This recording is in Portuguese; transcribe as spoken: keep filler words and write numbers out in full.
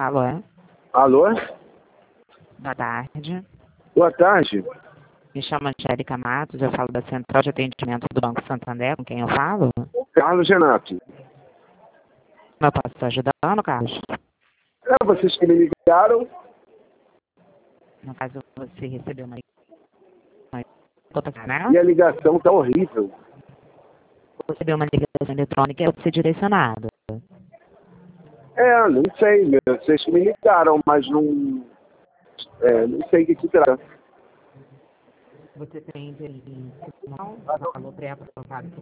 Alô? Alô? Boa tarde. Boa tarde. Me chamo Angélica Matos, eu falo da Central de Atendimento do Banco Santander, com quem eu falo? Carlos Renato. Eu posso estar ajudando, Carlos? É, vocês que me ligaram. No caso, você recebeu uma ligação, né? E a ligação tá horrível. Você recebeu uma ligação eletrônica e eu ser direcionado. É, não sei, né? Vocês que me ligaram, mas não... É, não sei o que se trata. Você tem interesse em um valor pré-aprovado